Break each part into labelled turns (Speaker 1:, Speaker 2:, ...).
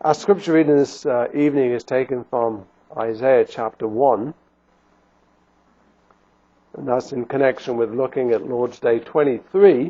Speaker 1: Our scripture reading this evening is taken from Isaiah chapter 1. And that's in connection with looking at Lord's Day 23,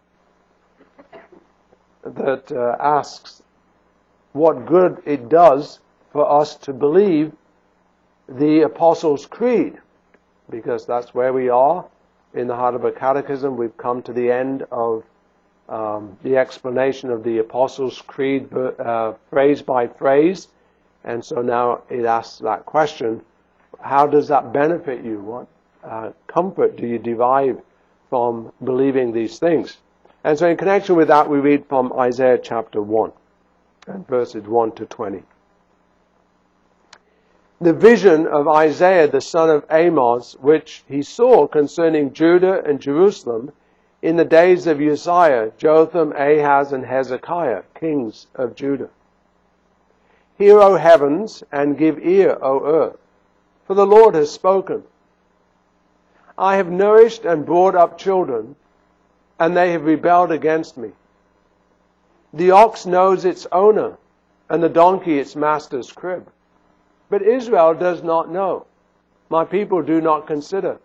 Speaker 1: that asks what good it does for us to believe the Apostles' Creed, because that's where we are in the Heidelberg Catechism. We've come to the end of the explanation of the Apostles' Creed phrase by phrase, and so now it asks that question: how does that benefit you? What comfort do you derive from believing these things? And so in connection with that, we read from Isaiah chapter 1 and verses 1 to 20. The vision of Isaiah the son of Amos, which he saw concerning Judah and Jerusalem in the days of Uzziah, Jotham, Ahaz, and Hezekiah, kings of Judah. Hear, O heavens, and give ear, O earth, for the Lord has spoken. I have nourished and brought up children, and they have rebelled against me. The ox knows its owner, and the donkey its master's crib. But Israel does not know. My people do not consider.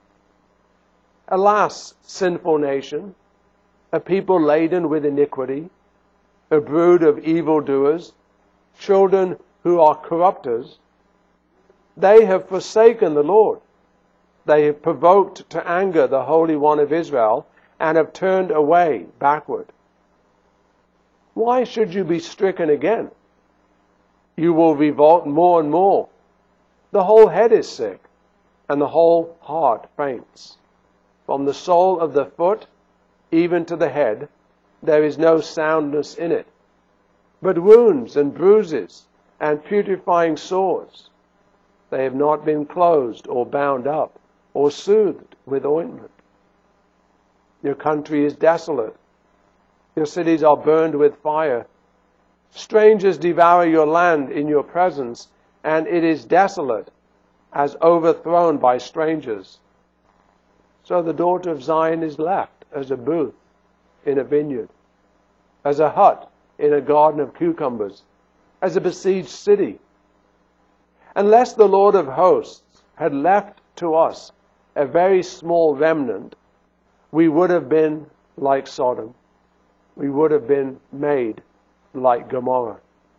Speaker 1: Alas, sinful nation, a people laden with iniquity, a brood of evildoers, children who are corrupters. They have forsaken the Lord. They have provoked to anger the Holy One of Israel and have turned away backward. Why should you be stricken again? You will revolt more and more. The whole head is sick, and the whole heart faints. From the sole of the foot even to the head, there is no soundness in it, but wounds and bruises and putrefying sores. They have not been closed or bound up or soothed with ointment. Your country is desolate. Your cities are burned with fire. Strangers devour your land in your presence, and it is desolate, as overthrown by strangers. So the daughter of Zion is left as a booth in a vineyard, as a hut in a garden of cucumbers, as a besieged city. Unless the Lord of hosts had left to us a very small remnant, we would have been like Sodom. We would have been made like Gomorrah.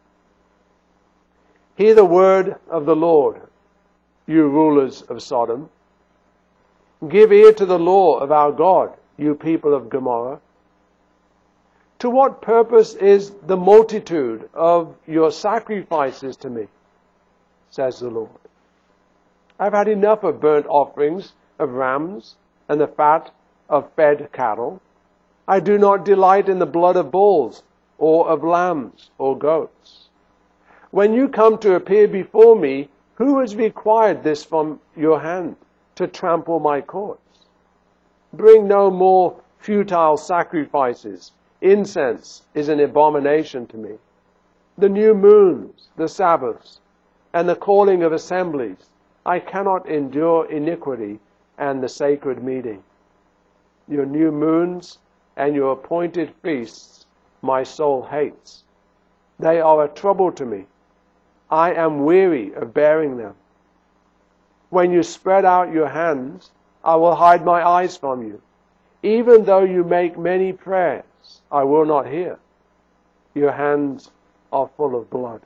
Speaker 1: Hear the word of the Lord, you rulers of Sodom. Give ear to the law of our God, you people of Gomorrah. To what purpose is the multitude of your sacrifices to me, says the Lord. I've had enough of burnt offerings of rams and the fat of fed cattle. I do not delight in the blood of bulls or of lambs or goats. When you come to appear before me, who has required this from your hand, to trample my courts? Bring no more futile sacrifices. Incense is an abomination to me. The new moons, the Sabbaths, and the calling of assemblies, I cannot endure iniquity and the sacred meeting. Your new moons and your appointed feasts my soul hates. They are a trouble to me. I am weary of bearing them. When you spread out your hands, I will hide my eyes from you. Even though you make many prayers, I will not hear. Your hands are full of blood.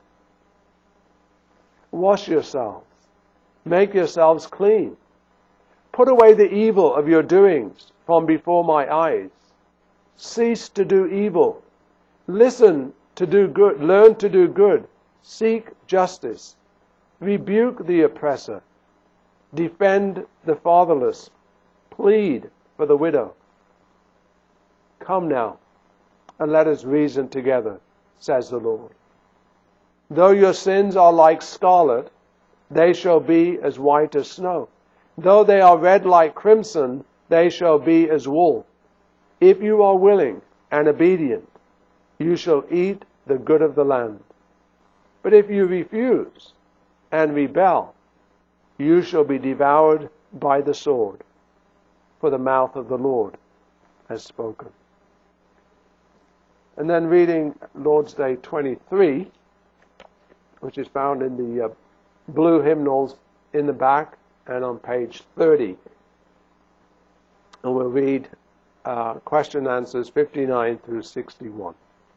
Speaker 1: Wash yourselves. Make yourselves clean. Put away the evil of your doings from before my eyes. Cease to do evil. Listen to do good. Learn to do good. Seek justice. Rebuke the oppressor. Defend the fatherless. Plead for the widow. Come now, and let us reason together, says the Lord. Though your sins are like scarlet, they shall be as white as snow. Though they are red like crimson, they shall be as wool. If you are willing and obedient, you shall eat the good of the land. But if you refuse and rebel, you shall be devoured by the sword, for the mouth of the Lord has spoken. And then reading Lord's Day 23, which is found in the blue hymnals in the back and on page 30. And we'll read question answers 59 through 61.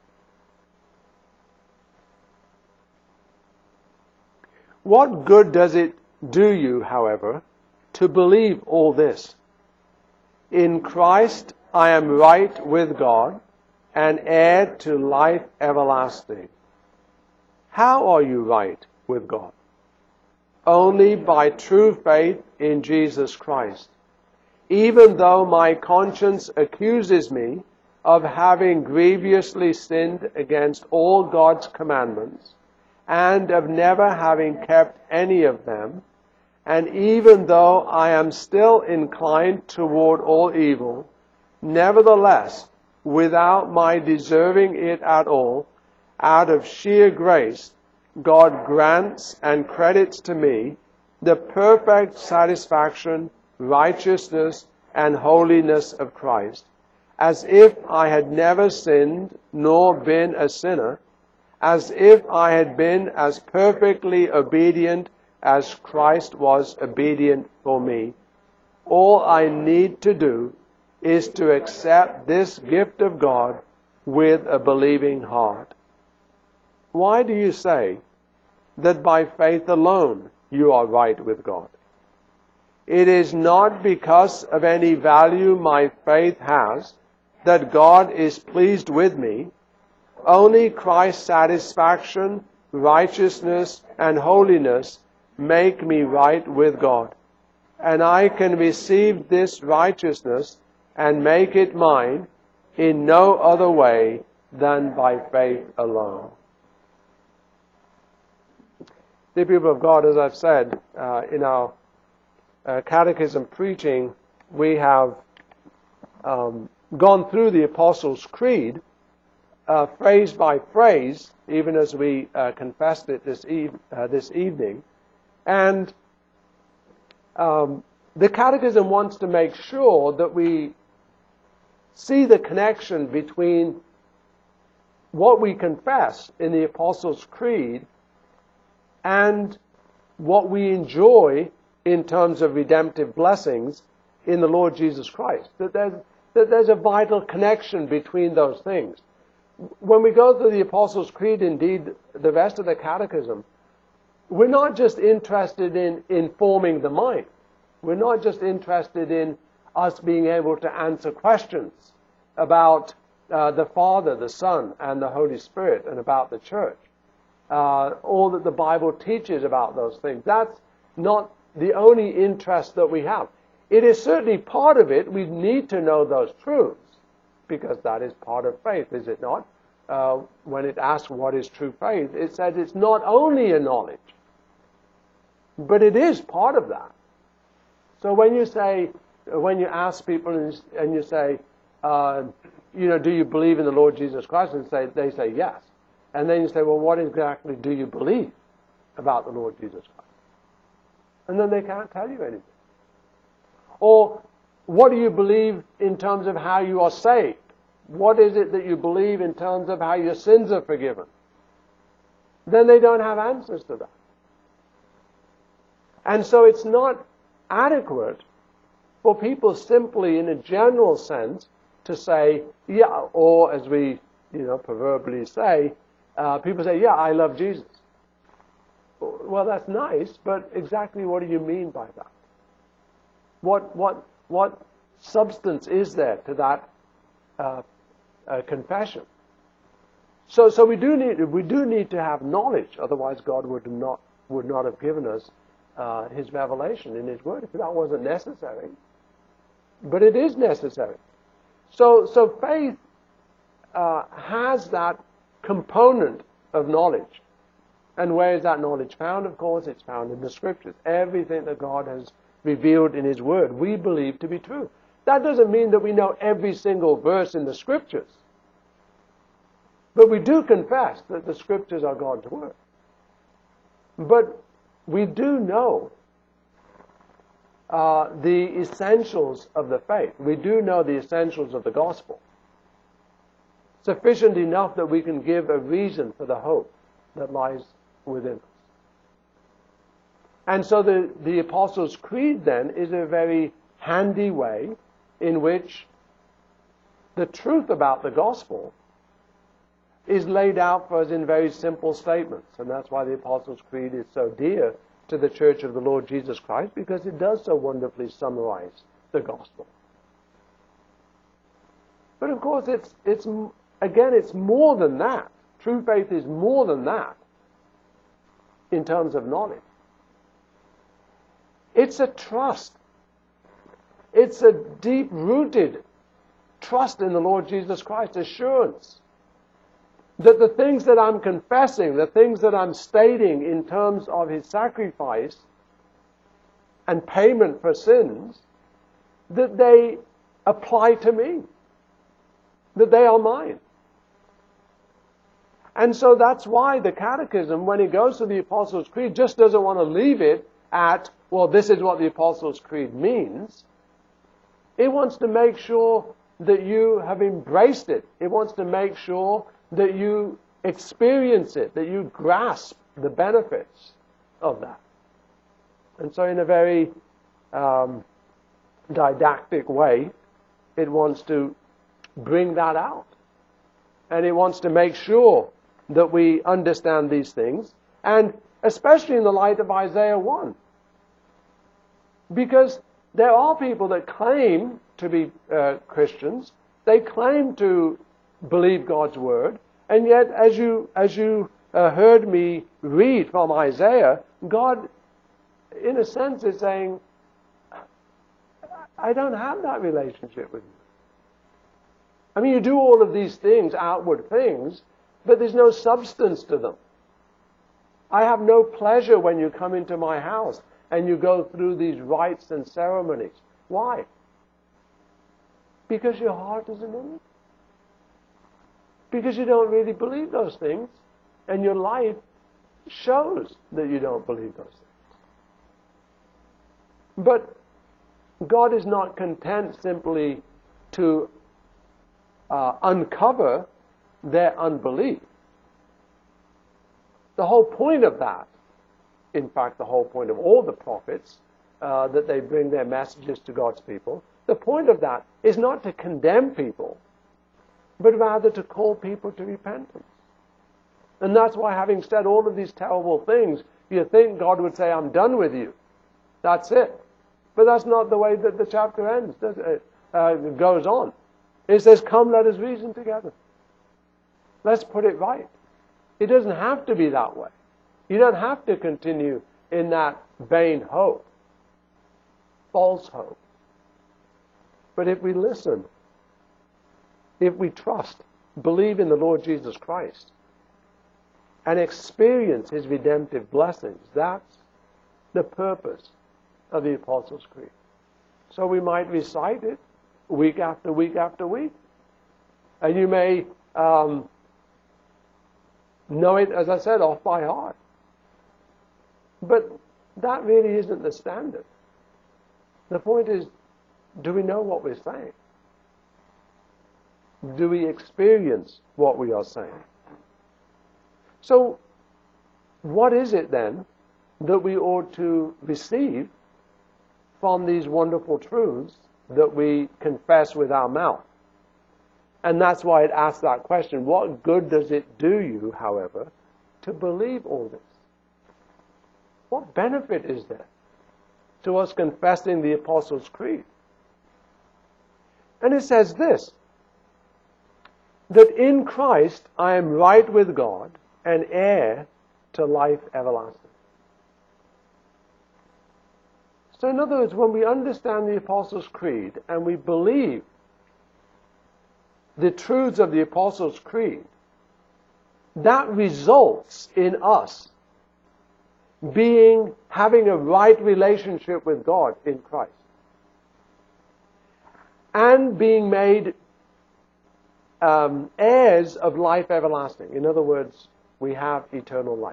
Speaker 1: What good does it do you, however, to believe all this? In Christ I am right with God, and heir to life everlasting. How are you right with God? Only by true faith in Jesus Christ. Even though my conscience accuses me of having grievously sinned against all God's commandments, and of never having kept any of them, and even though I am still inclined toward all evil, nevertheless, without my deserving it at all, out of sheer grace, God grants and credits to me the perfect satisfaction, righteousness, and holiness of Christ, as if I had never sinned nor been a sinner, as if I had been as perfectly obedient as Christ was obedient for me. All I need to do is to accept this gift of God with a believing heart. Why do you say that by faith alone you are right with God? It is not because of any value my faith has that God is pleased with me. Only Christ's satisfaction, righteousness, and holiness make me right with God. And I can receive this righteousness and make it mine in no other way than by faith alone. Dear people of God, as I've said, in our catechism preaching, we have gone through the Apostles' Creed phrase by phrase, even as we confessed it this evening. And the Catechism wants to make sure that we see the connection between what we confess in the Apostles' Creed and what we enjoy in terms of redemptive blessings in the Lord Jesus Christ. That there's a vital connection between those things. When we go through the Apostles' Creed, indeed the rest of the Catechism, we're not just interested in informing the mind. We're not just interested in us being able to answer questions about the Father, the Son, and the Holy Spirit, and about the church. All that the Bible teaches about those things. That's not the only interest that we have. It is certainly part of it. We need to know those truths, because that is part of faith, is it not? When it asks what is true faith, it says it's not only a knowledge, but it is part of that. So when you ask people and you say, do you believe in the Lord Jesus Christ? And they say yes. And then you say, well, what exactly do you believe about the Lord Jesus Christ? And then they can't tell you anything. Or what do you believe in terms of how you are saved? What is it that you believe in terms of how your sins are forgiven? Then they don't have answers to that. And so it's not adequate for people simply in a general sense to say, yeah, or as we, proverbially say, people say, yeah, I love Jesus. Well, that's nice, but exactly what do you mean by that? What substance is there to that confession? So we do need to have knowledge. Otherwise, God would not have given us His revelation in His Word if that wasn't necessary. But it is necessary. So faith has that component of knowledge. And where is that knowledge found? Of course, it's found in the Scriptures. Everything that God has revealed in His Word, we believe to be true. That doesn't mean that we know every single verse in the Scriptures. But we do confess that the Scriptures are God's Word. But we do know the essentials of the faith. We do know the essentials of the gospel. Sufficient enough that we can give a reason for the hope that lies within us. And so the Apostles' Creed then is a very handy way in which the truth about the gospel is laid out for us in very simple statements. And that's why the Apostles' Creed is so dear to the Church of the Lord Jesus Christ, because it does so wonderfully summarize the gospel. But of course, it's more than that. True faith is more than that in terms of knowledge. It's a trust. It's a deep-rooted trust in the Lord Jesus Christ, assurance that the things that I'm confessing, the things that I'm stating in terms of His sacrifice and payment for sins, that they apply to me, that they are mine. And so that's why the Catechism, when it goes to the Apostles' Creed, just doesn't want to leave it at, well, this is what the Apostles' Creed means. It wants to make sure that you have embraced it. It wants to make sure that you experience it, that you grasp the benefits of that. And so in a very didactic way, it wants to bring that out. And it wants to make sure that we understand these things, and especially in the light of Isaiah 1. Because there are people that claim to be Christians, they claim to believe God's Word, and yet as you heard me read from Isaiah, God, in a sense, is saying, I don't have that relationship with you. I mean, you do all of these things, outward things, but there's no substance to them. I have no pleasure when you come into my house and you go through these rites and ceremonies. Why? Because your heart isn't in it. Because you don't really believe those things, and your life shows that you don't believe those things. But God is not content simply to uncover their unbelief. The whole point of that, in fact, the whole point of all the prophets, that they bring their messages to God's people, the point of that is not to condemn people, but rather to call people to repentance. And that's why, having said all of these terrible things, you think God would say, I'm done with you. That's it. But that's not the way that the chapter ends. It goes on. It says, come, let us reason together. Let's put it right. It doesn't have to be that way. You don't have to continue in that vain hope, false hope. But if we listen, if we trust, believe in the Lord Jesus Christ, and experience His redemptive blessings, that's the purpose of the Apostles' Creed. So we might recite it week after week after week. And you may know it, as I said, off by heart. But that really isn't the standard. The point is, do we know what we're saying? Do we experience what we are saying? So, what is it then that we ought to receive from these wonderful truths that we confess with our mouth? And that's why it asks that question, what good does it do you, however, to believe all this? What benefit is there to us confessing the Apostles' Creed? And it says this, that in Christ I am right with God and heir to life everlasting. So in other words, when we understand the Apostles' Creed and we believe the truths of the Apostles' Creed, that results in us having a right relationship with God in Christ, and being made heirs of life everlasting. In other words, we have eternal life.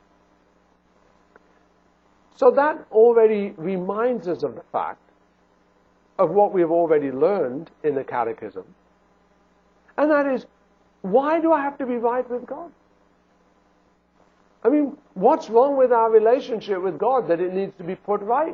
Speaker 1: So that already reminds us of the fact of what we have already learned in the Catechism. And that is, why do I have to be right with God? I mean, what's wrong with our relationship with God that it needs to be put right?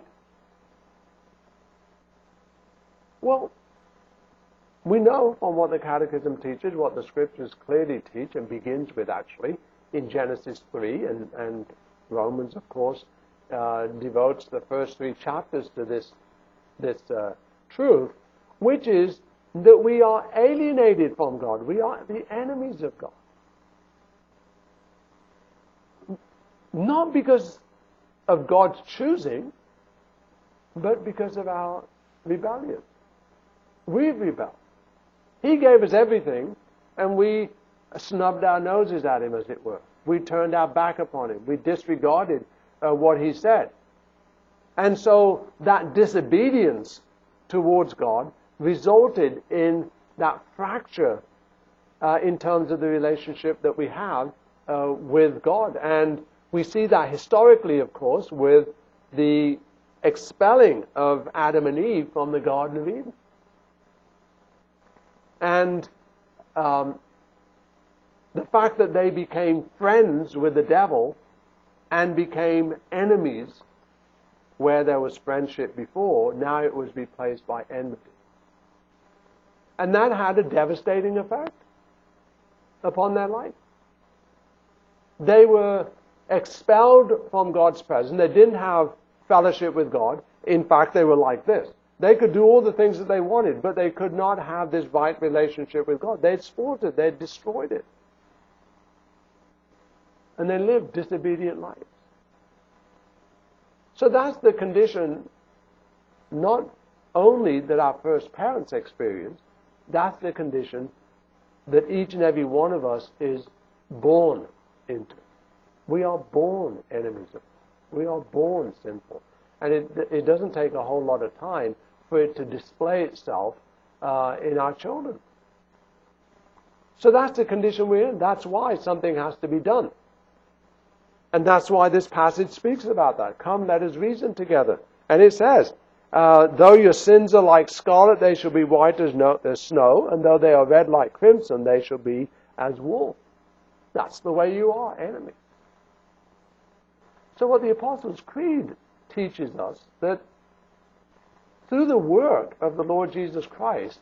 Speaker 1: Well, we know from what the Catechism teaches, what the Scriptures clearly teach, and begins with actually in Genesis 3, and Romans, of course, devotes the first 3 chapters to this truth, which is that we are alienated from God. We are the enemies of God. Not because of God's choosing, but because of our rebellion. We've rebelled. He gave us everything, and we snubbed our noses at Him, as it were. We turned our back upon Him. We disregarded what He said. And so that disobedience towards God resulted in that fracture in terms of the relationship that we have with God. And we see that historically, of course, with the expelling of Adam and Eve from the Garden of Eden. And the fact that they became friends with the devil and became enemies where there was friendship before, now it was replaced by enmity. And that had a devastating effect upon their life. They were expelled from God's presence. They didn't have fellowship with God. In fact, they were like this. They could do all the things that they wanted, but they could not have this right relationship with God. They'd spoiled it. They'd destroyed it. And they lived disobedient lives. So that's the condition, not only that our first parents experienced, that's the condition that each and every one of us is born into. We are born enemies of God. We are born sinful. And it doesn't take a whole lot of time for it to display itself in our children. So that's the condition we're in. That's why something has to be done. And that's why this passage speaks about that. Come, let us reason together. And it says, though your sins are like scarlet, they shall be white as snow, and though they are red like crimson, they shall be as wool. That's the way you are, enemy. So what the Apostles' Creed teaches us, that through the work of the Lord Jesus Christ,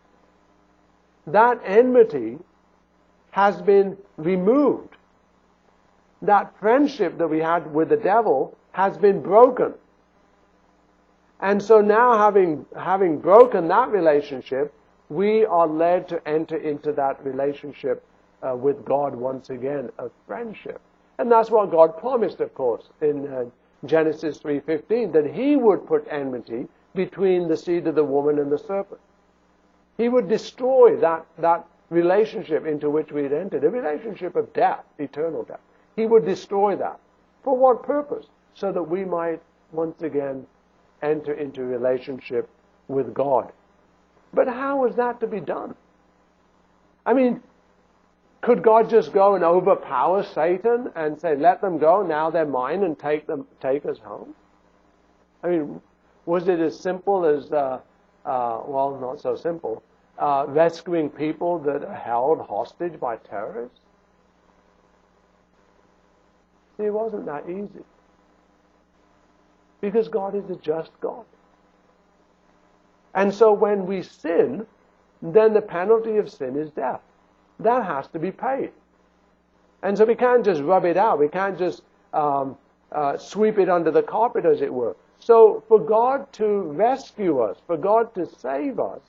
Speaker 1: that enmity has been removed. That friendship that we had with the devil has been broken. And so now, having broken that relationship, we are led to enter into that relationship with God once again, of friendship. And that's what God promised, of course, in Genesis 3:15, that He would put enmity between the seed of the woman and the serpent. He would destroy that relationship into which we had entered, a relationship of death, eternal death. He would destroy that. For what purpose? So that we might once again enter into relationship with God. But how is that to be done? I mean, could God just go and overpower Satan and say, let them go, now they're mine, and take us home? I mean, was it as simple as, well, not so simple, rescuing people that are held hostage by terrorists? See, it wasn't that easy. Because God is a just God. And so when we sin, then the penalty of sin is death. That has to be paid. And so we can't just rub it out. We can't just sweep it under the carpet, as it were. So for God to rescue us, for God to save us,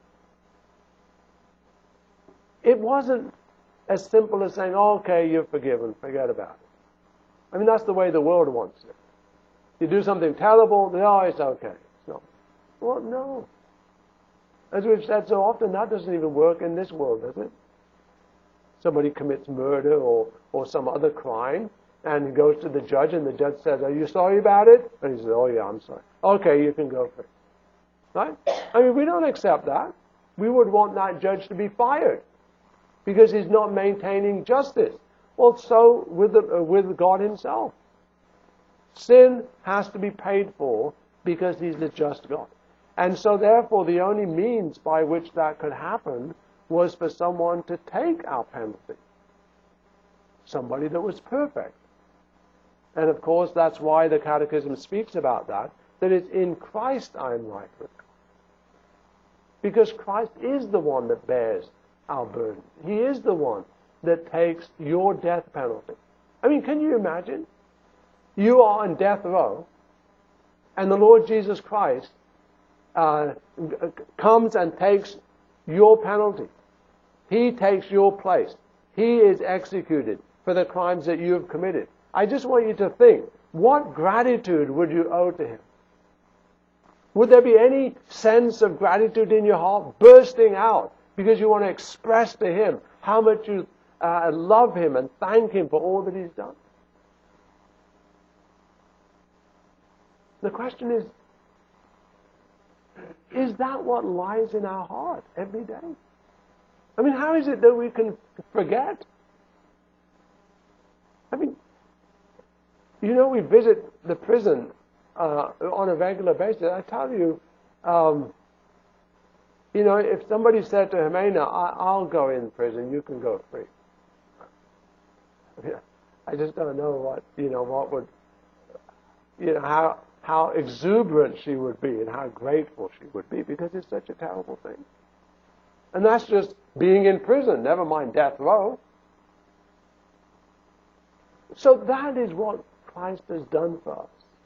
Speaker 1: it wasn't as simple as saying, oh, okay, you're forgiven, forget about it. I mean, that's the way the world wants it. You do something terrible, oh, it's okay. No. Well, no. As we've said so often, that doesn't even work in this world, does it? Somebody commits murder or some other crime, and he goes to the judge, and the judge says, are you sorry about it? And he says, oh yeah, I'm sorry. Okay, you can go free. Right? I mean, we don't accept that. We would want that judge to be fired because he's not maintaining justice. Well, so with God Himself. Sin has to be paid for because He's the just God. And so therefore the only means by which that could happen was for someone to take our penalty. Somebody that was perfect. And of course, that's why the Catechism speaks about that it's in Christ I am right with God. Because Christ is the one that bears our burden. He is the one that takes your death penalty. I mean, can you imagine? You are on death row, and the Lord Jesus Christ comes and takes your penalty. He takes your place. He is executed for the crimes that you have committed. I just want you to think, what gratitude would you owe to Him? Would there be any sense of gratitude in your heart bursting out because you want to express to Him how much you love Him and thank Him for all that He's done? The question is that what lies in our heart every day? I mean, how is it that we can forget? I mean, you know, we visit the prison on a regular basis. I tell you, you know, if somebody said to Jimena, I'll go in prison, you can go free. I just don't know what would, how exuberant she would be and how grateful she would be, because it's such a terrible thing. And that's just being in prison, never mind death row. So that is what Christ has done for us.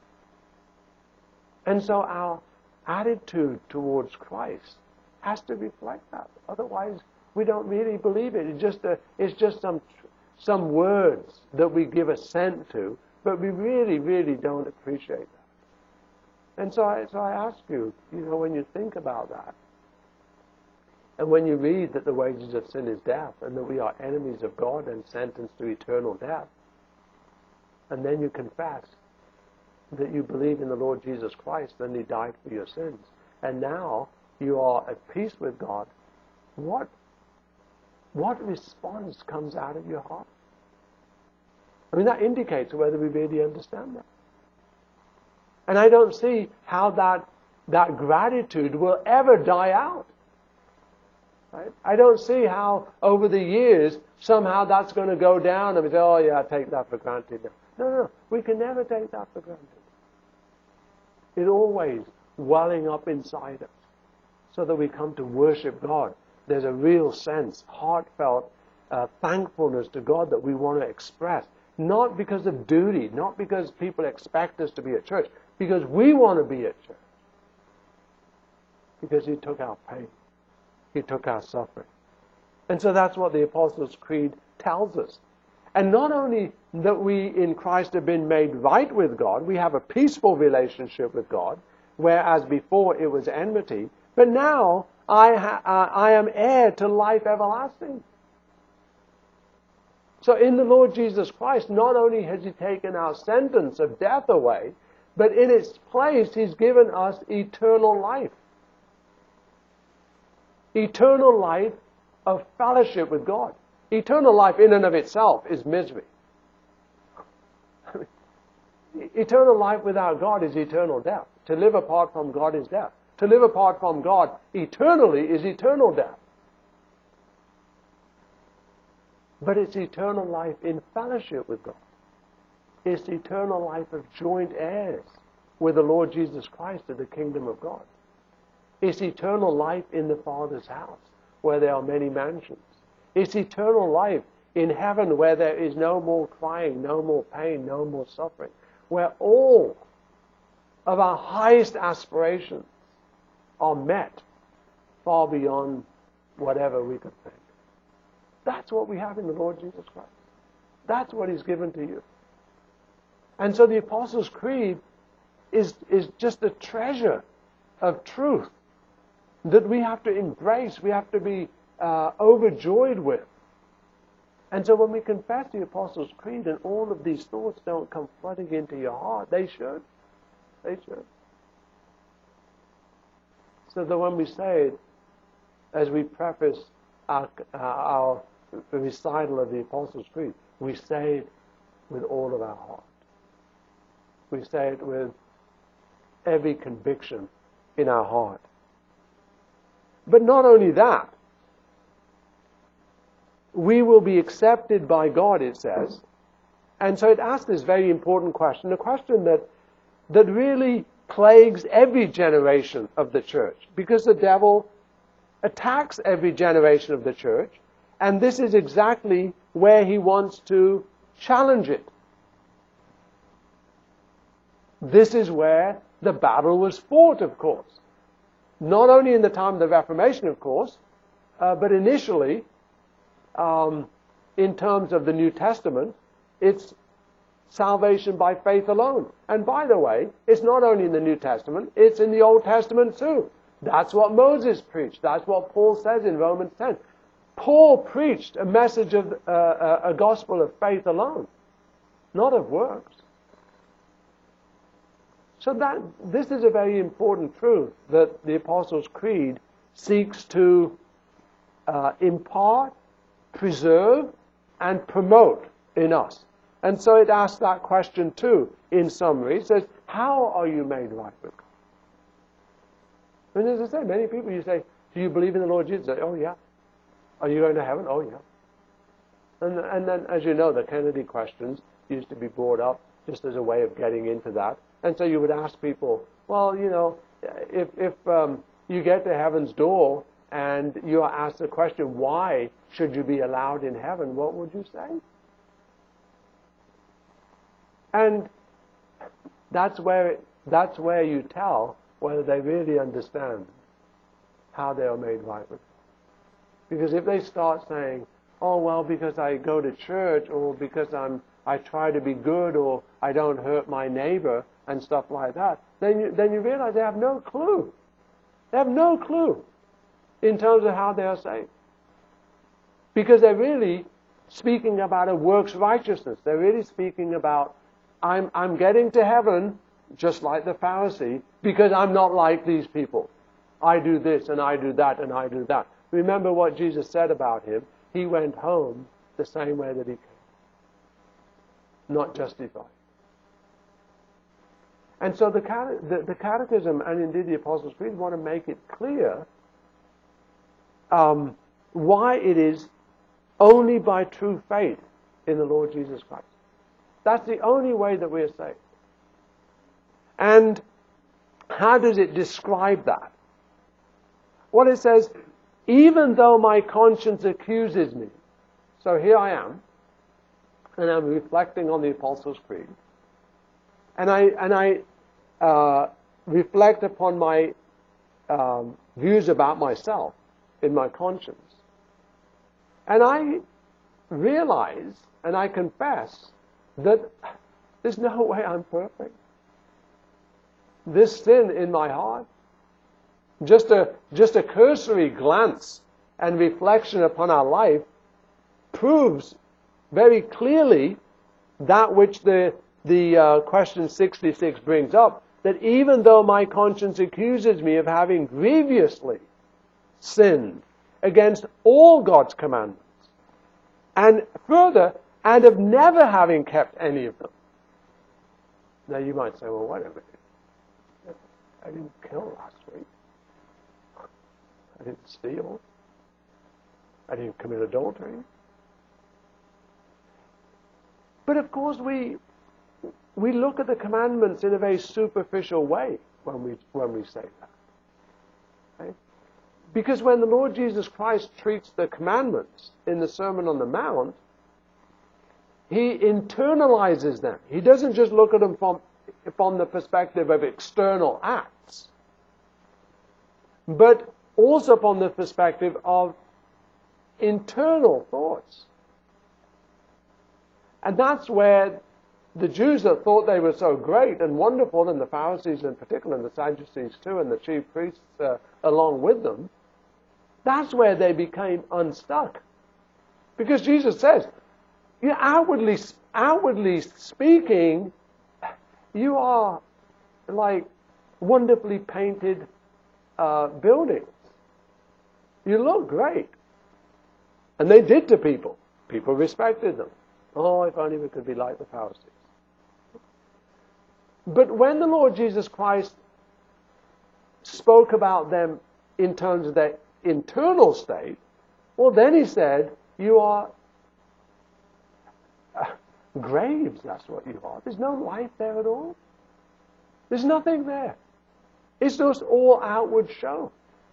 Speaker 1: And so our attitude towards Christ has to reflect that. Otherwise, we don't really believe it. It's just some words that we give assent to, but we really, really don't appreciate that. And so I ask you, when you think about that, and when you read that the wages of sin is death, and that we are enemies of God and sentenced to eternal death, and then you confess that you believe in the Lord Jesus Christ and He died for your sins, and now you are at peace with God, what response comes out of your heart? I mean, that indicates whether we really understand that. And I don't see how that gratitude will ever die out. Right? I don't see how over the years somehow that's going to go down and we say, oh yeah, I take that for granted now. No, we can never take that for granted. It's always welling up inside us so that we come to worship God. There's a real sense, heartfelt thankfulness to God that we want to express. Not because of duty, not because people expect us to be at church, because we want to be at church. Because He took our pain. He took our suffering. And so that's what the Apostles' Creed tells us. And not only that we in Christ have been made right with God, we have a peaceful relationship with God, whereas before it was enmity, but now I am heir to life everlasting. So in the Lord Jesus Christ, not only has He taken our sentence of death away, but in its place He's given us eternal life. Eternal life of fellowship with God. Eternal life in and of itself is misery. Eternal life without God is eternal death. To live apart from God is death. To live apart from God eternally is eternal death. But it's eternal life in fellowship with God. It's eternal life of joint heirs with the Lord Jesus Christ of the kingdom of God. It's eternal life in the Father's house, where there are many mansions. It's eternal life in heaven, where there is no more crying, no more pain, no more suffering, where all of our highest aspirations are met far beyond whatever we could think. That's what we have in the Lord Jesus Christ. That's what He's given to you. And so the Apostles' Creed is just a treasure of truth that we have to embrace, we have to be overjoyed with. And so when we confess the Apostles' Creed and all of these thoughts don't come flooding into your heart, they should. They should. So that when we say it, as we preface our recital of the Apostles' Creed, we say it with all of our heart. We say it with every conviction in our heart. But not only that, we will be accepted by God, it says, And so it asks this very important question, a question that really plagues every generation of the church, because the devil attacks every generation of the church, and this is exactly where he wants to challenge it. This is where the battle was fought, of course. Not only in the time of the Reformation, of course, but initially, in terms of the New Testament, it's salvation by faith alone. And by the way, it's not only in the New Testament, it's in the Old Testament too. That's what Moses preached. That's what Paul says in Romans 10. Paul preached a message of a gospel of faith alone, not of works. So this is a very important truth that the Apostles' Creed seeks to impart, preserve, and promote in us. And so it asks that question too, in summary. It says, how are you made right with God? And as I say, many people, you say, do you believe in the Lord Jesus? They say, oh yeah. Are you going to heaven? Oh yeah. And then, as you know, the Kennedy questions used to be brought up just as a way of getting into that. And so you would ask people, well, you know, if you get to heaven's door and you are asked the question, why should you be allowed in heaven, what would you say? And that's where you tell whether they really understand how they are made right with God. Because if they start saying, oh, well, because I go to church, or because I try to be good, or I don't hurt my neighbor, and stuff like that, then you realize they have no clue. They have no clue in terms of how they are saved. Because they're really speaking about a works righteousness. They're really speaking about, I'm getting to heaven, just like the Pharisee, because I'm not like these people. I do this, and I do that, and I do that. Remember what Jesus said about him. He went home the same way that he came. Not justified. And so the Catechism, and indeed the Apostles' Creed, want to make it clear why it is only by true faith in the Lord Jesus Christ. That's the only way that we are saved. And how does it describe that? Well, it says, even though my conscience accuses me. So here I am, and I'm reflecting on the Apostles' Creed. And I reflect upon my views about myself in my conscience. And I realize, and I confess, that there's no way I'm perfect. This sin in my heart, just a cursory glance and reflection upon our life proves very clearly that which the question 66 brings up, that even though my conscience accuses me of having grievously sinned against all God's commandments, and further, and of never having kept any of them. Now you might say, well, wait a minute. I didn't kill last week. I didn't steal. I didn't commit adultery. But of course we look at the commandments in a very superficial way when we say that. Okay? Because when the Lord Jesus Christ treats the commandments in the Sermon on the Mount, He internalizes them. He doesn't just look at them from the perspective of external acts, but also from the perspective of internal thoughts. And that's where the Jews that thought they were so great and wonderful, and the Pharisees in particular, and the Sadducees too, and the chief priests along with them, that's where they became unstuck. Because Jesus says, outwardly speaking, you are like wonderfully painted buildings. You look great. And they did to people. People respected them. Oh, if only we could be like the Pharisees. But when the Lord Jesus Christ spoke about them in terms of their internal state, well, then He said, you are Graves, that's what you are. There's no life there at all. There's nothing there. It's just all outward show.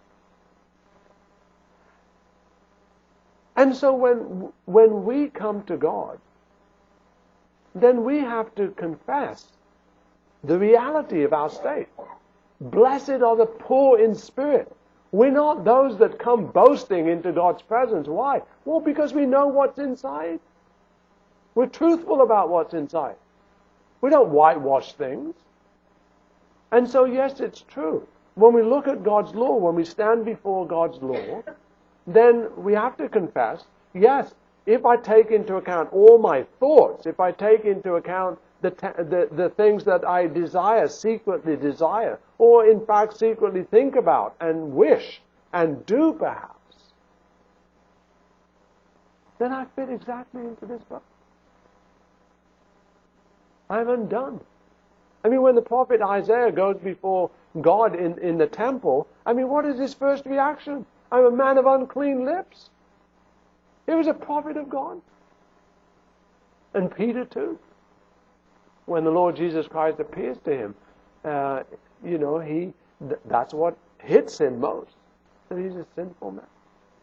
Speaker 1: And so when we come to God, then we have to confess the reality of our state. Blessed are the poor in spirit. We're not those that come boasting into God's presence. Why? Well, because we know what's inside. We're truthful about what's inside. We don't whitewash things. And so, yes, it's true. When we look at God's law, when we stand before God's law, then we have to confess, yes, if I take into account all my thoughts, if I take into account the things that I desire, secretly desire, or in fact secretly think about and wish and do perhaps, then I fit exactly into this book. I'm undone. I mean, when the prophet Isaiah goes before God in the temple, I mean, what is his first reaction? I'm a man of unclean lips. He was a prophet of God. And Peter too. When the Lord Jesus Christ appears to him, that's what hits him most, that he's a sinful man.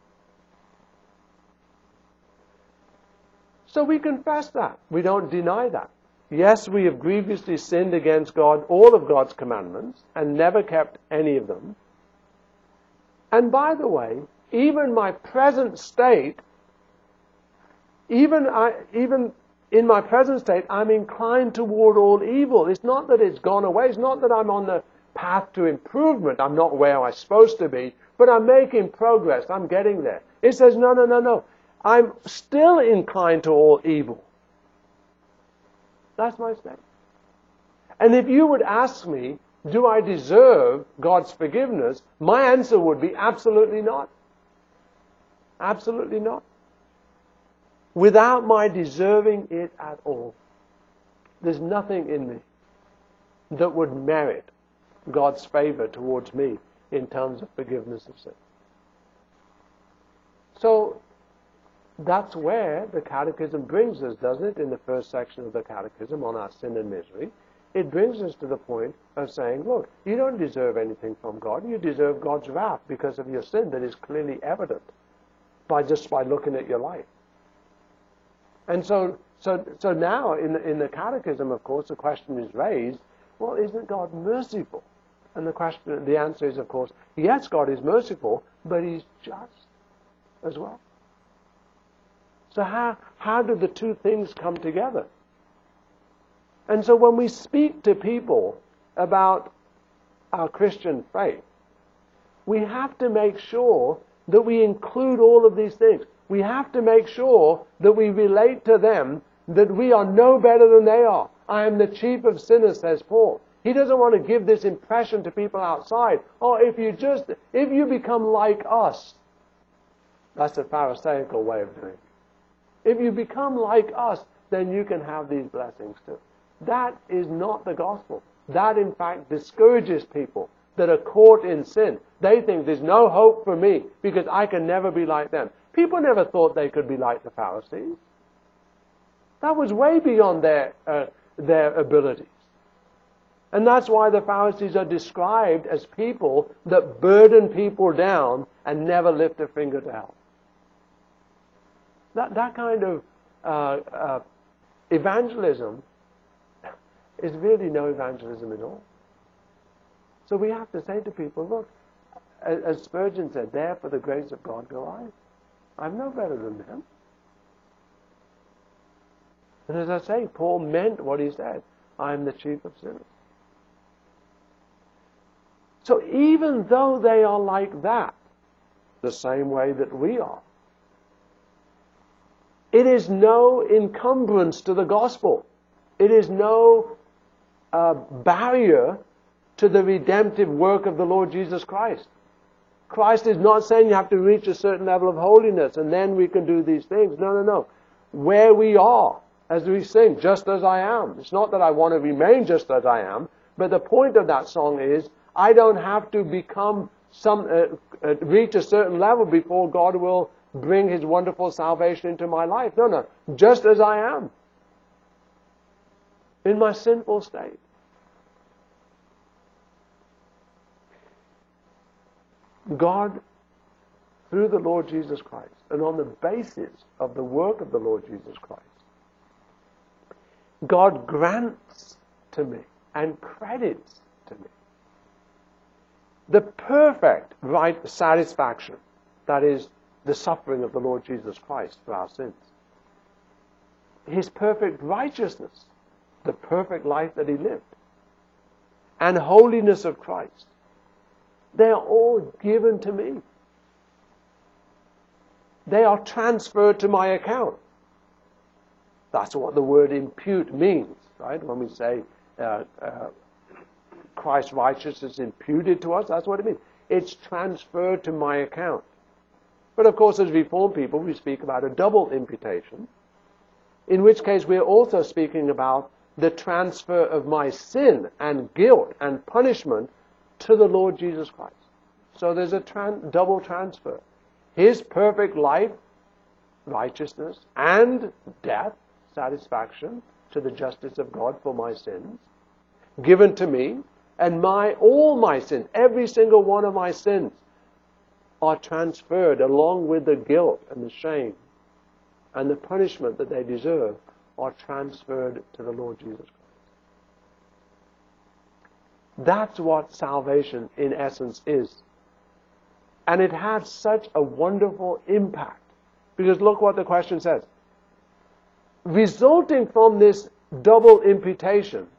Speaker 1: So we confess that. We don't deny that. Yes, we have grievously sinned against God, all of God's commandments, and never kept any of them. And by the way, even my present state, even in my present state, I'm inclined toward all evil. It's not that it's gone away. It's not that I'm on the path to improvement. I'm not where I'm supposed to be, but I'm making progress. I'm getting there. It says, no. I'm still inclined to all evil. That's my state. And if you would ask me, do I deserve God's forgiveness? My answer would be absolutely not. Absolutely not. Without my deserving it at all. There's nothing in me that would merit God's favor towards me in terms of forgiveness of sin. So, that's where the Catechism brings us, doesn't it? In the first section of the Catechism on our sin and misery, it brings us to the point of saying, look, you don't deserve anything from God. You deserve God's wrath because of your sin that is clearly evident by looking at your life. And so now in the Catechism, of course, the question is raised, well, isn't God merciful? And the answer is, of course, yes, God is merciful, but He's just as well. So how do the two things come together? And so when we speak to people about our Christian faith, we have to make sure that we include all of these things. We have to make sure that we relate to them that we are no better than they are. I am the chief of sinners, says Paul. He doesn't want to give this impression to people outside. Oh, if you become like us, that's a Pharisaical way of doing it. If you become like us, then you can have these blessings too. That is not the gospel. That, in fact, discourages people that are caught in sin. They think there's no hope for me because I can never be like them. People never thought they could be like the Pharisees. That was way beyond their abilities. And that's why the Pharisees are described as people that burden people down and never lift a finger to help. That kind of evangelism is really no evangelism at all. So we have to say to people, look, as Spurgeon said, there for the grace of God go I. I'm no better than them. And as I say, Paul meant what he said. I am the chief of sinners. So even though they are like that, the same way that we are, it is no encumbrance to the gospel. It is no barrier to the redemptive work of the Lord Jesus Christ. Christ is not saying you have to reach a certain level of holiness and then we can do these things. No. Where we are, as we sing, just as I am. It's not that I want to remain just as I am, but the point of that song is I don't have to become reach a certain level before God will bring His wonderful salvation into my life. No. Just as I am. in my sinful state. God, through the Lord Jesus Christ, and on the basis of the work of the Lord Jesus Christ, God grants to me and credits to me the perfect right satisfaction, that is, the suffering of the Lord Jesus Christ for our sins. His perfect righteousness, the perfect life that he lived, and holiness of Christ. They are all given to me. They are transferred to my account. That's what the word impute means, right? When we say Christ's righteousness is imputed to us, that's what it means. It's transferred to my account. But of course, as Reformed people, we speak about a double imputation, in which case we're also speaking about the transfer of my sin and guilt and punishment to the Lord Jesus Christ. So there's a double transfer. His perfect life, righteousness, and death, satisfaction to the justice of God for my sins, given to me, and all my sins, every single one of my sins, are transferred along with the guilt and the shame and the punishment that they deserve, are transferred to the Lord Jesus Christ. That's what salvation in essence is. And it has such a wonderful impact. Because look what the question says. Resulting from this double imputation,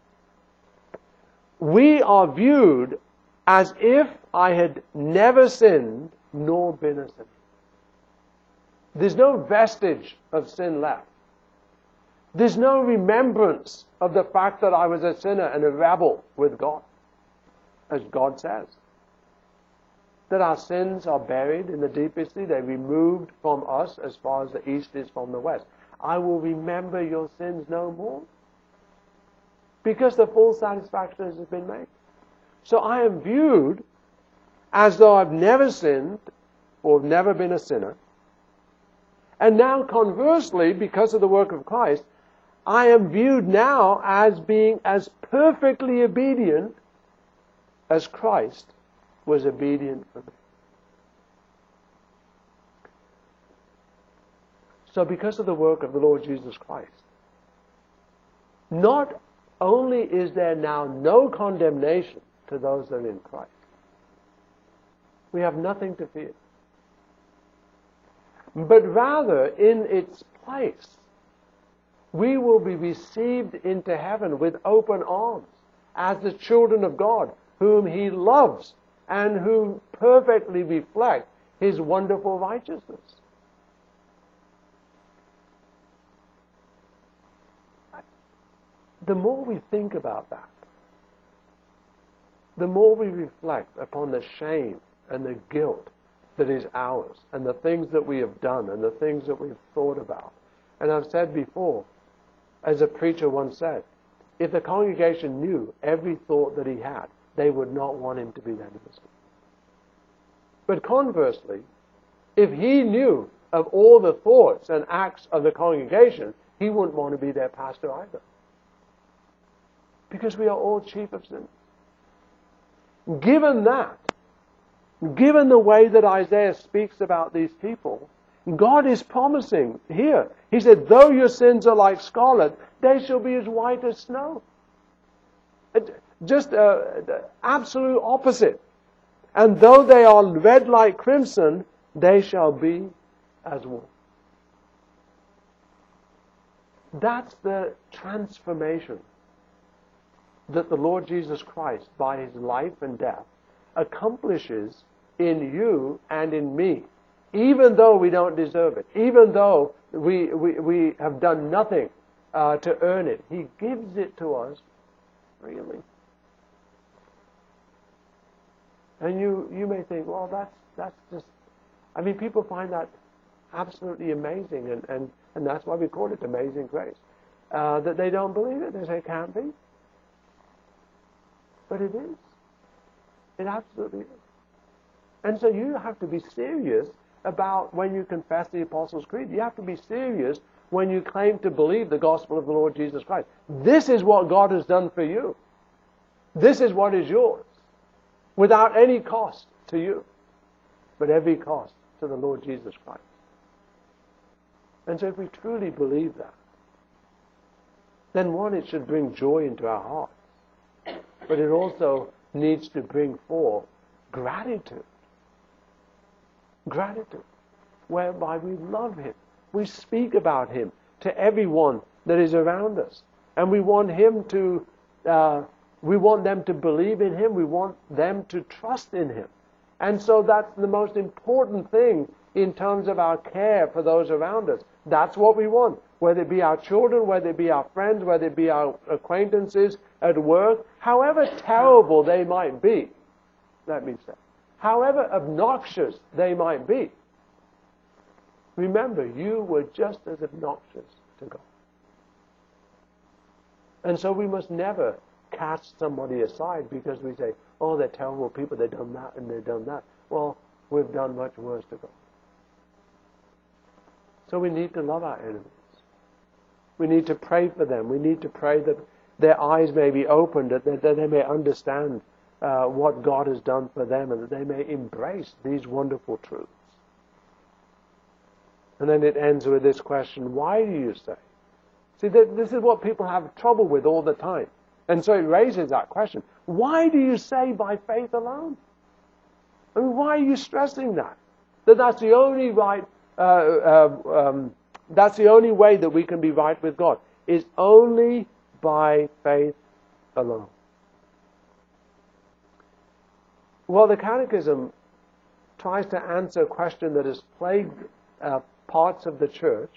Speaker 1: we are viewed as if I had never sinned nor been a sinner. There's no vestige of sin left. There's no remembrance of the fact that I was a sinner and a rebel with God. As God says, that our sins are buried in the deepest sea. They're removed from us as far as the east is from the west. I will remember your sins no more, because the full satisfaction has been made. So I am viewed as though I've never sinned or never been a sinner. And now conversely, because of the work of Christ, I am viewed now as being as perfectly obedient as Christ was obedient for me. So because of the work of the Lord Jesus Christ, not only is there now no condemnation to those that are in Christ, we have nothing to fear. But rather, in its place, we will be received into heaven with open arms as the children of God, whom He loves and who perfectly reflect His wonderful righteousness. The more we think about that, the more we reflect upon the shame and the guilt that is ours, and the things that we have done, and the things that we've thought about. And I've said before, as a preacher once said, if the congregation knew every thought that he had, they would not want him to be their minister. But conversely, if he knew of all the thoughts and acts of the congregation, he wouldn't want to be their pastor either. Because we are all chief of sinners. Given that, given the way that Isaiah speaks about these people, God is promising here. He said, though your sins are like scarlet, they shall be as white as snow. Just the absolute opposite. And though they are red like crimson, they shall be as wool. That's the transformation that the Lord Jesus Christ, by His life and death, accomplishes in you and in me, even though we don't deserve it, even though we have done nothing to earn it. He gives it to us freely. And you may think, well, that's just, I mean, people find that absolutely amazing, and that's why we call it amazing grace. That they don't believe it. They say it can't be. But it is. It absolutely is. And so you have to be serious about when you confess the Apostles' Creed. You have to be serious when you claim to believe the gospel of the Lord Jesus Christ. This is what God has done for you. This is what is yours, without any cost to you, but every cost to the Lord Jesus Christ. And so if we truly believe that, then one, it should bring joy into our hearts. But it also needs to bring forth gratitude. Gratitude, whereby we love Him. We speak about Him to everyone that is around us. And we want them to believe in Him. We want them to trust in Him. And so that's the most important thing in terms of our care for those around us. That's what we want. Whether it be our children, whether it be our friends, whether it be our acquaintances at work, however terrible they might be, let me say, however obnoxious they might be, remember, you were just as obnoxious to God. And so we must never cast somebody aside because we say, oh, they're terrible people, they've done that and they've done that. Well, we've done much worse to God. So we need to love our enemies. We need to pray for them. We need to pray that their eyes may be opened, that they may understand what God has done for them, and that they may embrace these wonderful truths. And then it ends with this question, why do you say? See, this is what people have trouble with all the time. And so it raises that question. Why do you say by faith alone? I mean, why are you stressing that? That's the only right, that's the only way that we can be right with God, is only by faith alone. Well, the Catechism tries to answer a question that has plagued parts of the church,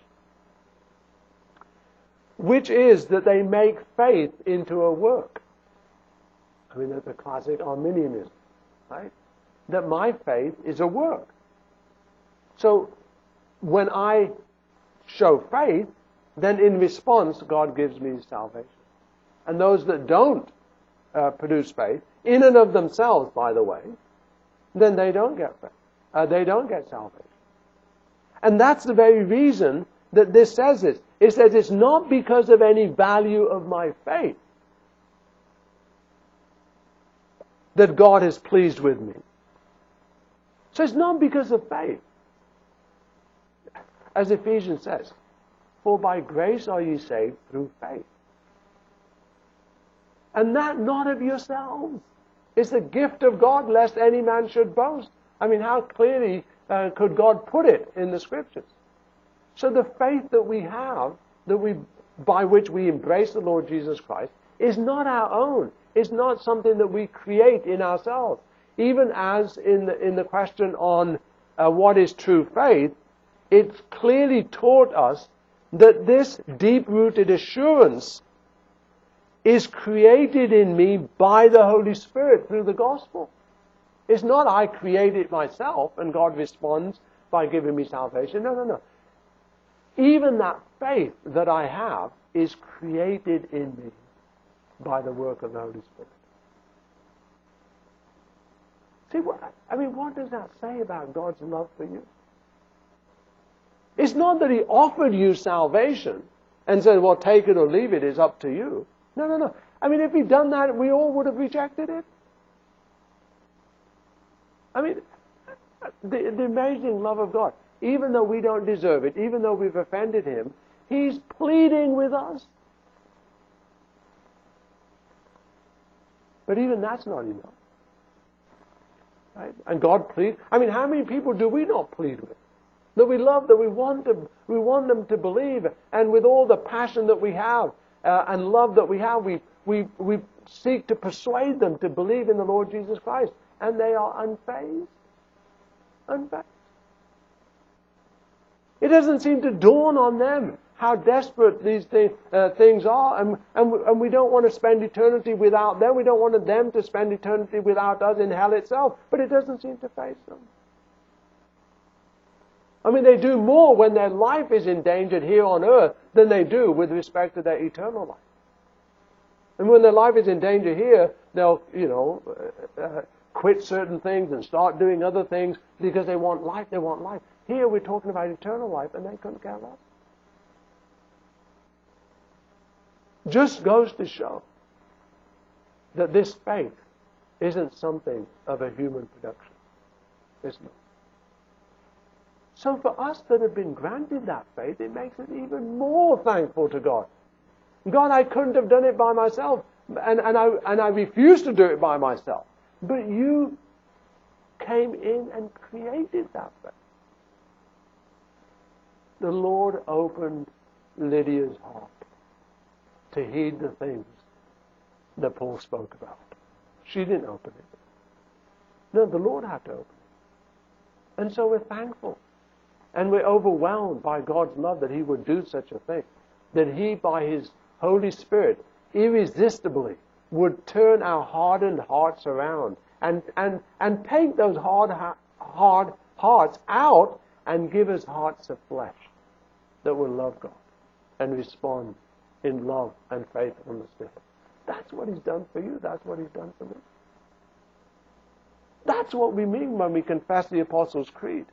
Speaker 1: which is that they make faith into a work. I mean, that's a classic Arminianism, right? That my faith is a work. So, when I show faith, then in response, God gives me salvation. And those that don't produce faith, in and of themselves, by the way, then they don't get faith. They don't get salvation. And that's the very reason that this says this. It says it's not because of any value of my faith that God is pleased with me. So it's not because of faith. As Ephesians says, for by grace are ye saved through faith. And that not of yourselves. It's the gift of God, lest any man should boast. I mean, how clearly could God put it in the Scriptures? So the faith that we have, by which we embrace the Lord Jesus Christ, is not our own. It's not something that we create in ourselves. Even as in the question on what is true faith, it clearly taught us that this deep-rooted assurance is created in me by the Holy Spirit through the gospel. It's not I create it myself and God responds by giving me salvation. No. Even that faith that I have is created in me by the work of the Holy Spirit. See, what does that say about God's love for you? It's not that He offered you salvation and said, well, take it or leave it, it's up to you. No. I mean, if He'd done that, we all would have rejected it. I mean, the amazing love of God, even though we don't deserve it, even though we've offended Him, He's pleading with us. But even that's not enough. Right? And God pleads. I mean, how many people do we not plead with? That we love, that we want them to believe, and with all the passion that we have and love that we have, we seek to persuade them to believe in the Lord Jesus Christ, and they are unfazed. Unfazed. It doesn't seem to dawn on them how desperate these things are, and we don't want to spend eternity without them. We don't want them to spend eternity without us in hell itself. But it doesn't seem to faze them. I mean, they do more when their life is endangered here on earth than they do with respect to their eternal life. And when their life is in danger here, they'll, quit certain things and start doing other things because they want life. They want life. Here we're talking about eternal life, and they couldn't care less. just goes to show that this faith isn't something of a human production. It's not. So for us that have been granted that faith, it makes us even more thankful to God. God, I couldn't have done it by myself, and I refused to do it by myself. But you came in and created that faith. The Lord opened Lydia's heart to heed the things that Paul spoke about. She didn't open it. No, the Lord had to open it. And so we're thankful. And we're overwhelmed by God's love that He would do such a thing. That He, by His Holy Spirit, irresistibly would turn our hardened hearts around and take those hard hearts out and give us hearts of flesh that will love God and respond in love and faithfulness to Him. That's what He's done for you. That's what He's done for me. That's what we mean when we confess the Apostles' Creed.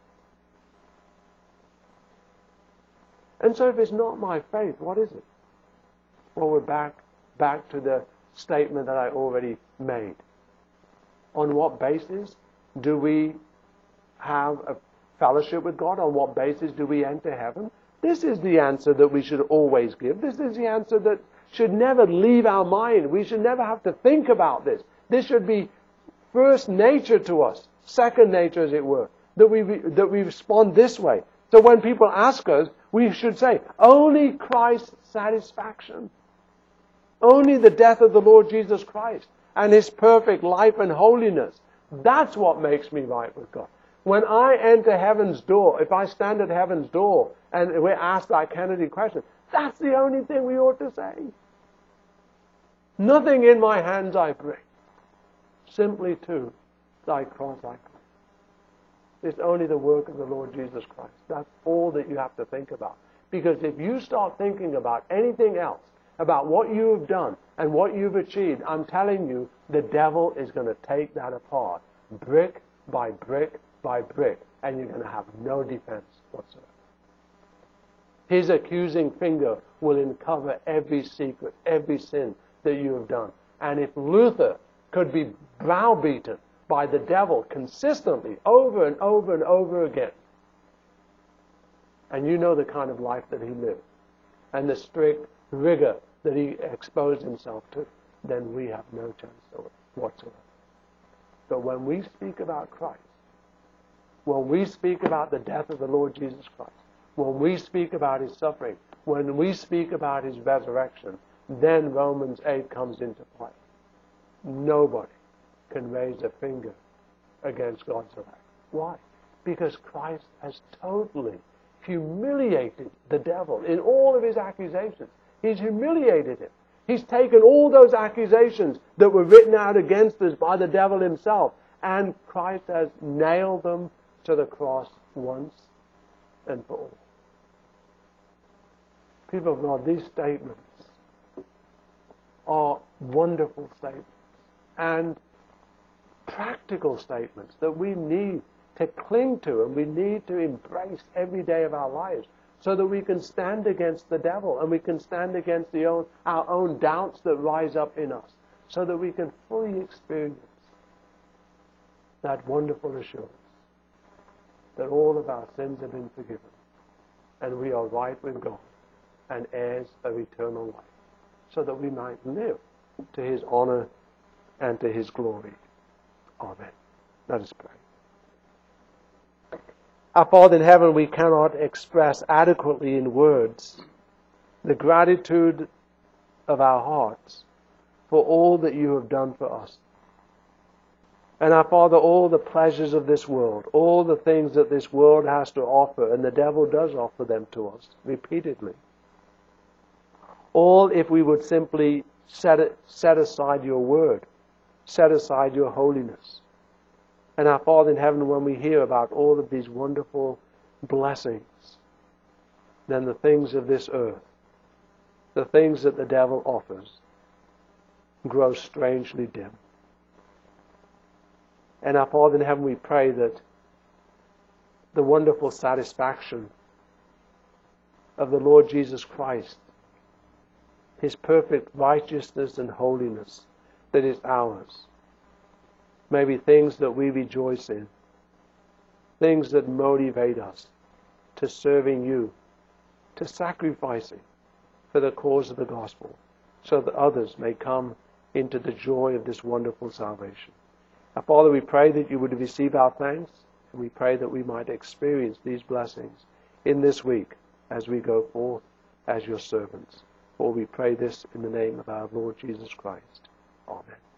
Speaker 1: And so if it's not my faith, what is it? Well, we're back to the statement that I already made. On what basis do we have a fellowship with God? On what basis do we enter heaven? This is the answer that we should always give. This is the answer that should never leave our mind. We should never have to think about this. This should be first nature to us, second nature as it were, that we respond this way. So when people ask us, we should say, only Christ's satisfaction. Only the death of the Lord Jesus Christ and His perfect life and holiness. That's what makes me right with God. When I enter heaven's door, if I stand at heaven's door and we're asked that Kennedy question, that's the only thing we ought to say. Nothing in my hands I bring. Simply to thy cross I come. It's only the work of the Lord Jesus Christ. That's all that you have to think about. Because if you start thinking about anything else, about what you have done and what you've achieved, I'm telling you, the devil is going to take that apart, brick by brick by brick, and you're going to have no defense whatsoever. His accusing finger will uncover every secret, every sin that you have done. And if Luther could be browbeaten by the devil consistently over and over and over again, and you know the kind of life that he lived, and the strict rigor that he exposed himself to, then we have no chance whatsoever. But when we speak about Christ, when we speak about the death of the Lord Jesus Christ, when we speak about His suffering, when we speak about His resurrection, then Romans 8 comes into play. Nobody can raise a finger against God's elect. Why? Because Christ has totally humiliated the devil in all of his accusations. He's humiliated him. He's taken all those accusations that were written out against us by the devil himself, and Christ has nailed them to the cross once and for all. People of God, these statements are wonderful statements and practical statements that we need to cling to and we need to embrace every day of our lives so that we can stand against the devil and we can stand against our own doubts that rise up in us so that we can fully experience that wonderful assurance that all of our sins have been forgiven and we are right with God and heirs of eternal life, so that we might live to His honor and to His glory. Amen. Let us pray. Our Father in heaven, we cannot express adequately in words the gratitude of our hearts for all that you have done for us. And our Father, all the pleasures of this world, all the things that this world has to offer, and the devil does offer them to us repeatedly, all if we would simply set aside your word, set aside your holiness. And our Father in heaven, when we hear about all of these wonderful blessings, then the things of this earth, the things that the devil offers, grow strangely dim. And our Father in heaven, we pray that the wonderful satisfaction of the Lord Jesus Christ His perfect righteousness and holiness that is ours. Maybe things that we rejoice in, things that motivate us to serving you, to sacrificing for the cause of the gospel, so that others may come into the joy of this wonderful salvation. Now, Father, we pray that you would receive our thanks, and we pray that we might experience these blessings in this week as we go forth as your servants. For we pray this in the name of our Lord Jesus Christ. Amen.